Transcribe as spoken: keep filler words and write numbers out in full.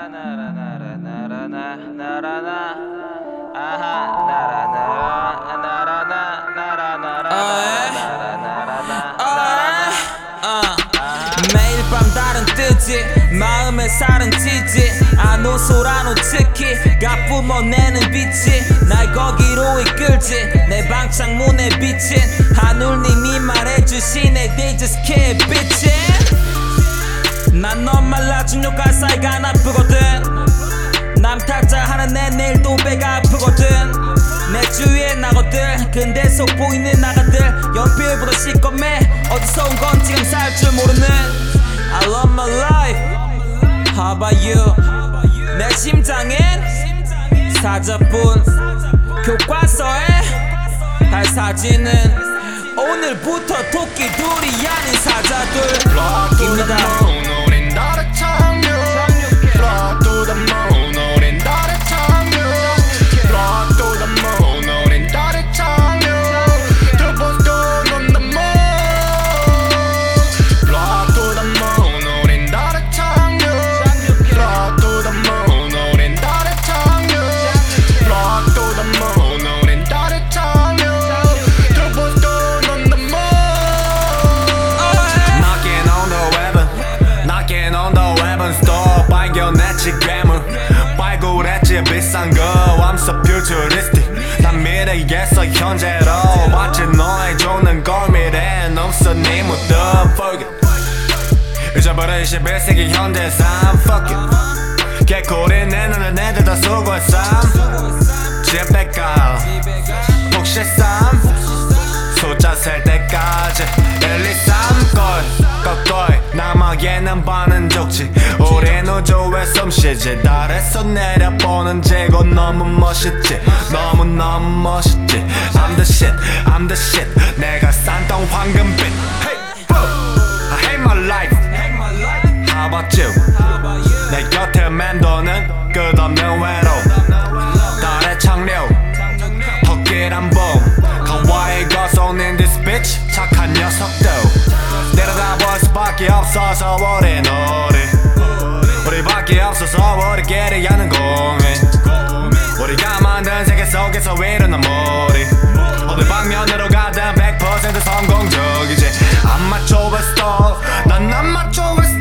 나라 나라 나라 나 나라 나 아하 나라 나라 나라 나 나라 나라 나라 나라 나 어, 매일 밤 다른 뜨지 마음에 살은 찌지 안 웃으라노 특히 가뿜어내는 빛이 날 거기로 이끌지 내 방창문에 비친 하늘님이 말해주시네 They just can't bitch it 난 넌 말라준 요가 사이가 안 아프거든 남탈자 하는 내 내일도 배가 아프거든 내 주위에 나거들 근데 속 보이는 나가들 연필보다 시꺼매 어디서 온 건 지금 살 줄 모르는 I love my life How about you 내 심장엔 사자뿐 교과서에 할 사진은 오늘부터 토끼들이 아닌 사자들입니다 발견했지 괴물 발굴했지 비싼 거 I'm so futuristic 난 미래에서 현재로 마치 너의 죽는 걸 미래엔 없어 네 모든 forget 잊어버린 이십일 세기 현대 삶 Fuck it 개코린 내 눈에 내들 다 수고의 삶 집배갈 복실삼 숫자 셀 때까지 일, 이, 삼 꼴 거꾸이 남아계는 반은 좋지 우린 우주에 숨쉬지 달에서 내려보는 지구 너무 멋있지 너무 너무 멋있지 I'm the shit I'm the shit 내가 산동 황금빛 Hey I hate my life How about you 내 곁에 맴도는 끝없는 외로움 달의 창류 토끼란 봄 가와이 거성인 this bitch 착한 녀석도 내려다볼 수밖에 없어서 우린 우리 우리밖에 없어서 우리끼리 하는 고민 우리가 만든 세계 속에서 이루는 무리 어느 방면으로 가든 백 퍼센트 성공적이지 I'm macho with style 난 I'm macho with style